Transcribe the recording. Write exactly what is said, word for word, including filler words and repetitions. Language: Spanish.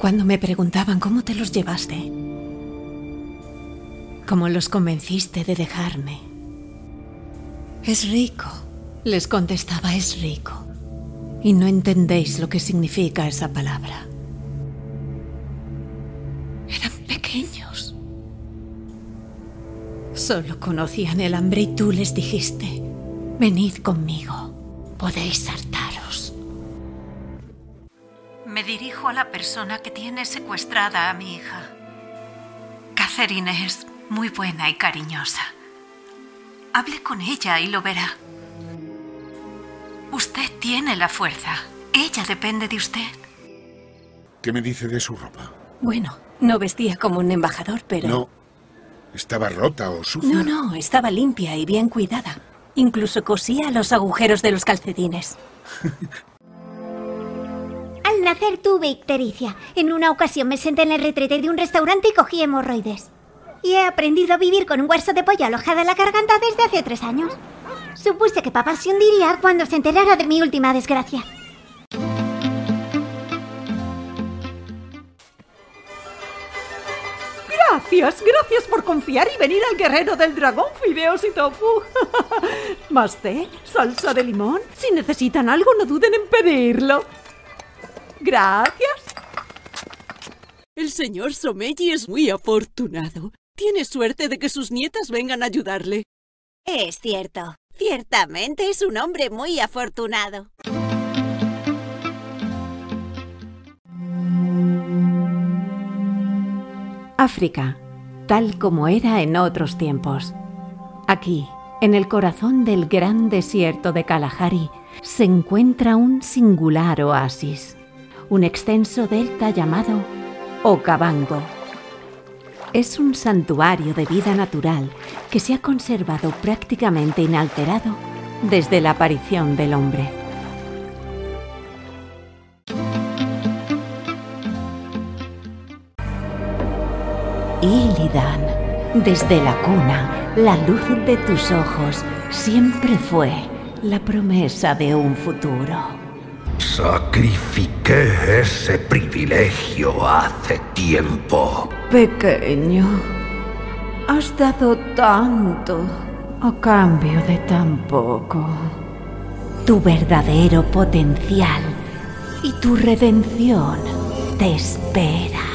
Cuando me preguntaban cómo te los llevaste, cómo los convenciste de dejarme. Es rico, les contestaba, es rico. Y no entendéis lo que significa esa palabra. Eran pequeños. Solo conocían el hambre y tú les dijiste, venid conmigo, podéis hartaros. Me dirijo a la persona que tiene secuestrada a mi hija. Catherine es muy buena y cariñosa. Hable con ella y lo verá. Usted tiene la fuerza. Ella depende de usted. ¿Qué me dice de su ropa? Bueno, no vestía como un embajador, pero... No. ¿Estaba rota o sucia? No, no, estaba limpia y bien cuidada. Incluso cosía los agujeros de los calcetines. Al nacer tuve ictericia. En una ocasión me senté en el retrete de un restaurante y cogí hemorroides. Y he aprendido a vivir con un hueso de pollo alojado en la garganta desde hace tres años. Supuse que papá se hundiría cuando se enterara de mi última desgracia. Gracias, gracias por confiar y venir al guerrero del dragón, fideos y tofu. ¿Más té? ¿Salsa de limón? Si necesitan algo, no duden en pedirlo. Gracias. El señor Somelli es muy afortunado. Tiene suerte de que sus nietas vengan a ayudarle. Es cierto. Ciertamente es un hombre muy afortunado. África, tal como era en otros tiempos. Aquí, en el corazón del gran desierto de Kalahari, se encuentra un singular oasis, un extenso delta llamado Okavango. Es un santuario de vida natural que se ha conservado prácticamente inalterado desde la aparición del hombre. Illidan, desde la cuna, la luz de tus ojos siempre fue la promesa de un futuro. Sacrifiqué ese privilegio hace tiempo. Pequeño, has dado tanto a cambio de tan poco. Tu verdadero potencial y tu redención te espera.